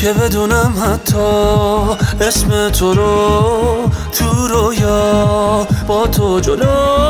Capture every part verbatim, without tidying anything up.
که بدونم حتی اسم تو رو تو رویا با تو جلو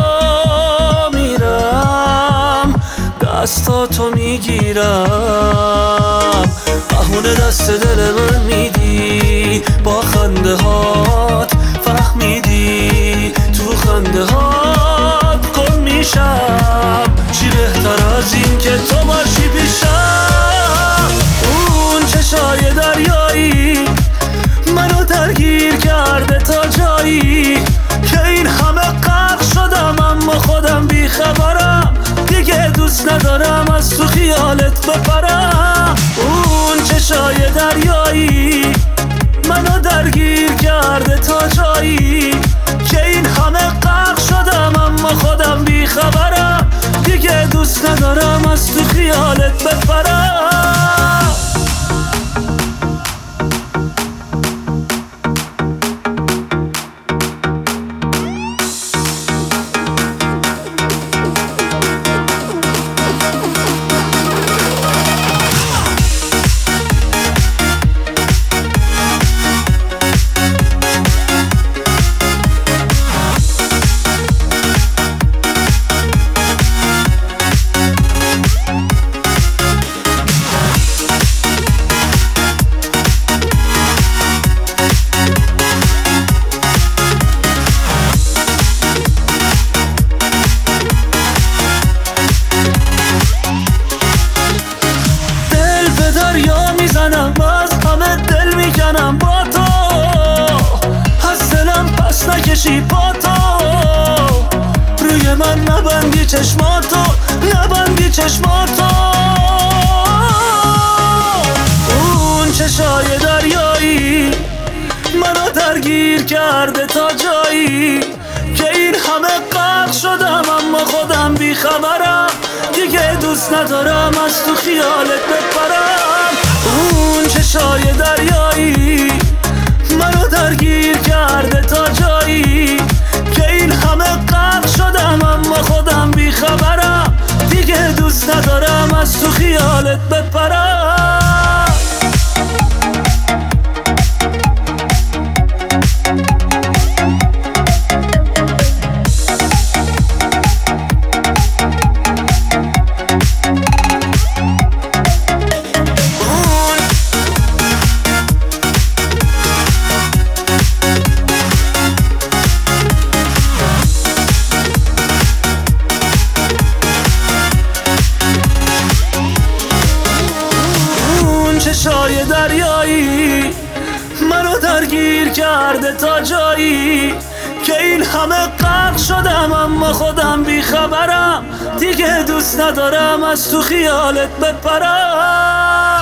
میرم، دستاتو میگیرم، بهونه دست دل من میدی، با خنده هات فهمیدی، تو خنده هات گم میشم. چی بهتر از این که تو باشی پیشم؟ اون چشای دریایی منو درگیر کرده تا جایی که این همه غرق شدم، اما خودم بیخبرم، دیگه دوست ندارم از تو خیالت بپرم. اون چشای دریایی منو درگیر کرده تا جایی که این همه غرق شدم، اما خودم بیخبرم، دیگه دوست ندارم از تو خیالت بپرم. باز همه دل میکنم با تو، از دلم پس نکشی با تو، روی من نبندی چشماتو، نبندی چشماتو. اون چشای دریایی منو درگیر کرده تا جایی که این همه غرق شدم، اما خودم بیخبرم، دیگه دوست ندارم از تو خیالت بپرم. اون چشای دریایی منو درگیر کرده تا جایی که این همه غرق شدم، اما خودم بیخبرم، دیگه دوست ندارم از تو خیالت بپرم. چشای دریایی منو درگیر کرده تا جایی که این همه غرق شدم، اما خودم بیخبرم، دیگه دوست ندارم از تو خیالت بپرم.